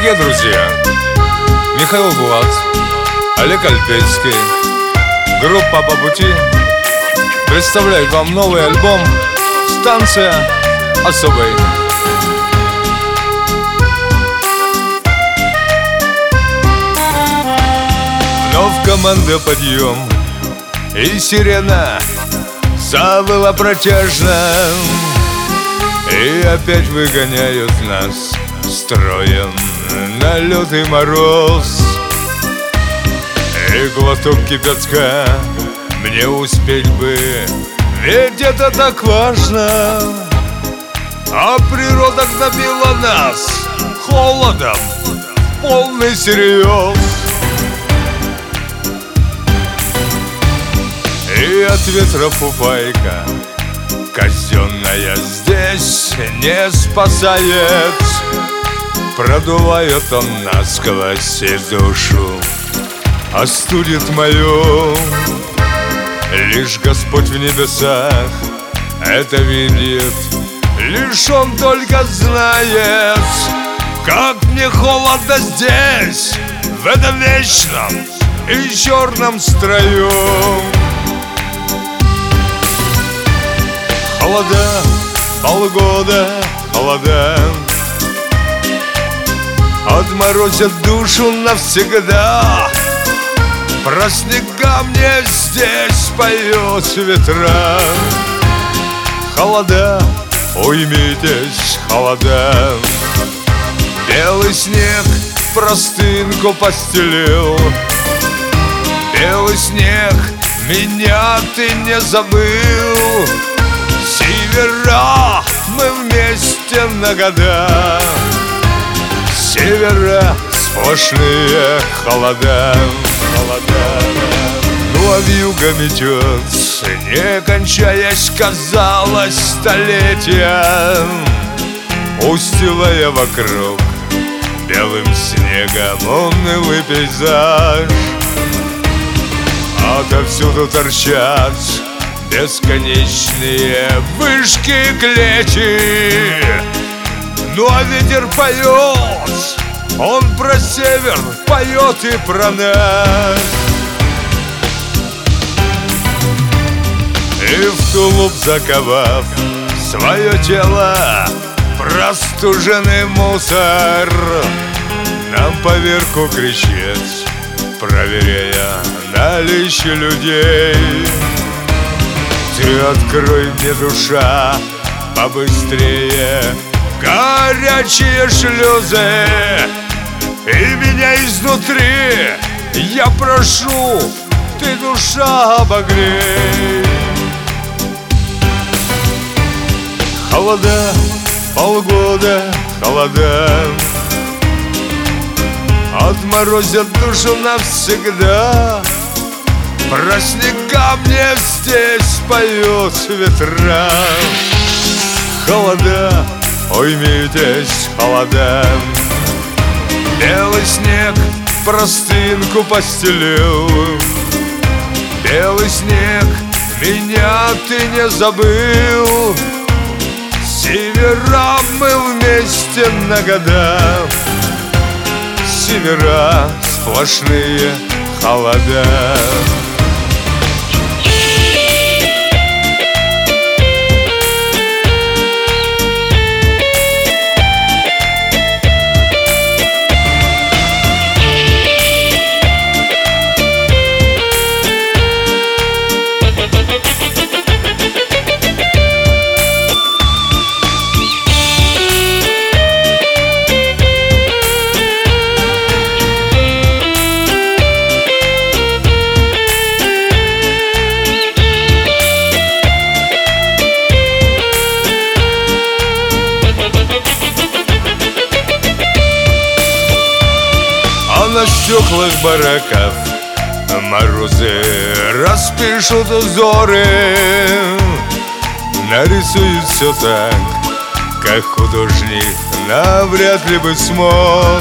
Дорогие друзья, Михаил Булат, Олег Альпецкий, группа «По пути» представляет вам новый альбом «Станция особой». Вновь команда подъем, и сирена завыла протяжно, и опять выгоняют нас строем на лютый мороз. И глоток кипятка мне успеть бы, ведь это так важно. А природа гнобила нас холодом, полный серьез. И от ветра фуфайка казенная здесь не спасает. Продувает он насквозь и душу остудит мою. Лишь Господь в небесах это видит, лишь Он только знает, как мне холодно здесь, в этом вечном и черном строю. Холода, полгода, холода отморозят душу навсегда. Про снега мне здесь поет ветра. Холода, уймитесь, холода. Белый снег простынку постелил. Белый снег, меня ты не забыл. Севера, мы вместе на года. Севера, сплошные холода. Ну а вьюга метется, не кончаясь, казалось, столетия, устилая вокруг белым снегом унылый пейзаж. Отовсюду торчат бесконечные вышки клечи. Ну а ветер поет, он про север поет и про нас. И в тулуп заковав свое тело, простуженный мусор нам поверху кричит, проверяя наличие людей. Ты открой мне, душа, побыстрее горячие шлюзы, и меня изнутри я прошу, ты, душа, обогрей. Холода, полгода, холода отморозят душу навсегда. Про снега мне здесь поет ветра. Холода, уймитесь, холода. Белый снег простынку постелил. Белый снег, меня ты не забыл. Севера, мы вместе на года. Севера, сплошные холода. На стеклах бараков морозы распишут узоры, нарисуют все так, как художник навряд ли бы смог.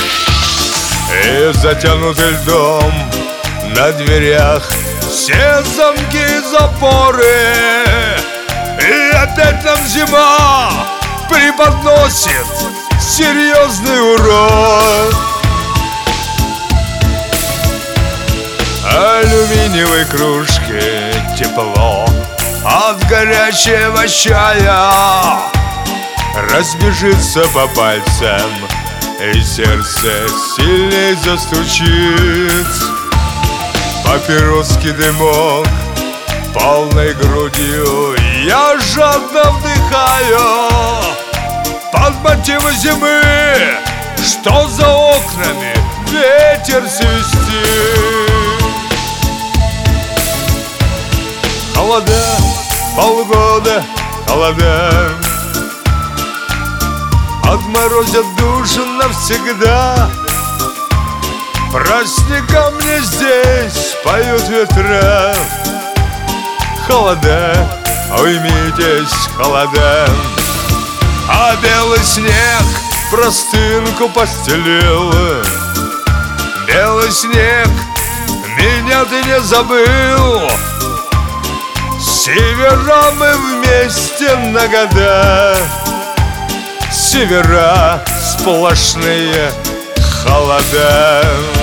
И затянутый льдом на дверях все замки и запоры, и опять нам зима преподносит серьезный урок. Алюминиевой кружке тепло от горячего чая разбежится по пальцам, и сердце сильней застучит. Папироский дымок полной грудью я жадно вдыхаю под мотивы зимы, что за окнами ветер свистит. Холода, полгода холода отморозят душу навсегда. Прости ко мне, здесь поют ветра. Холода, уймитесь, холода. А белый снег простынку постелил. Белый снег, меня ты не забыл. Севера мы вместе на года. Севера сплошные холода.